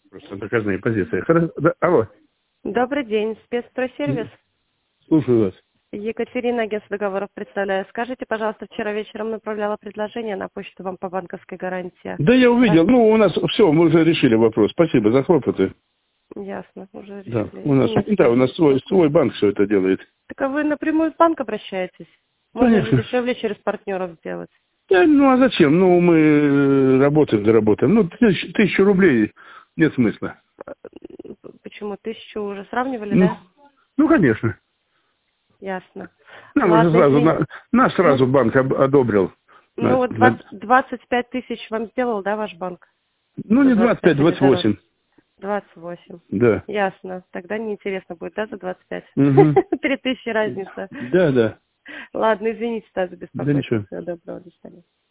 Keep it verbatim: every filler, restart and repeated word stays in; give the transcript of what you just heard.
Просто доказные позиции. Хорошо. Да, алло. Добрый день, спецстройсервис. Слушаю вас. Екатерина, агентство договоров, представляю. Скажите, пожалуйста, вчера вечером направляла предложение на почту вам по банковской гарантии. Да, я увидел. Ну, у нас все, мы уже решили вопрос. Спасибо за хлопоты. Ясно, уже Да, решили. у нас, Извините. да, у нас свой, свой банк все это делает. Так а вы напрямую в банк обращаетесь? Можно же Конечно. дешевле через партнеров сделать. Да, ну, а зачем? Ну, мы работаем, заработаем. Ну, тысяч, тысячу рублей нет смысла. Почему? Тысячу уже сравнивали, Ну, да? ну конечно. Ясно. Нам уже Ладно, сразу, извините. на, нас сразу Ну, банк об- одобрил. ну На- вот на- двадцать, двадцать пять тысяч вам сделал, да, ваш банк? ну, За не двадцать двадцать пять, пять или двадцать дороже? восемь. двадцать восемь. Да. Ясно. Тогда неинтересно будет, да, за двадцать пять? Угу. Три тысячи разница. Да, да. Ладно, извините, Стас, за Да беспокойство. ничего. Всего доброго, до свидания.